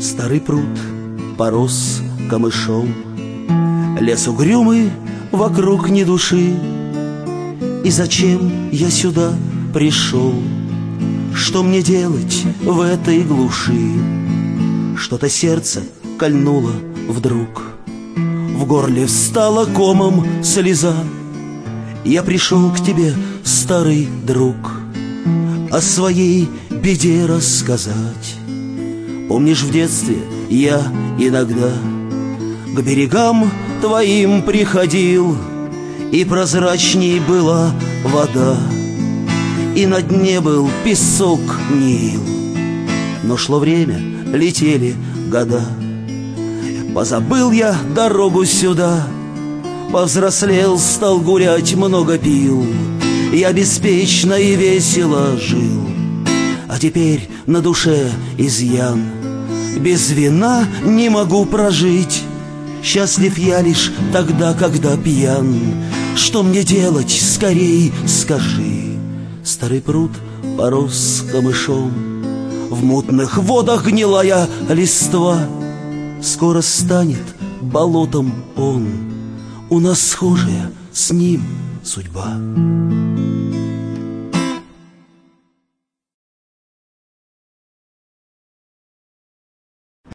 Старый пруд порос камышом, лес угрюмый, вокруг ни души. И зачем я сюда пришел? Что мне делать в этой глуши? Что-то сердце кольнуло вдруг, в горле встала комом слеза. Я пришел к тебе, старый друг, о своей беде рассказать. Помнишь, в детстве я иногда к берегам твоим приходил, и прозрачней была вода, и на дне был песок Нил. Но шло время, летели года, позабыл я дорогу сюда, повзрослел, стал гулять, много пил, я беспечно и весело жил. А теперь на душе изъян, без вина не могу прожить. Счастлив я лишь тогда, когда пьян. Что мне делать, скорей скажи. Старый пруд порос камышом, в мутных водах гнилая листва. Скоро станет болотом он, у нас схожая с ним судьба.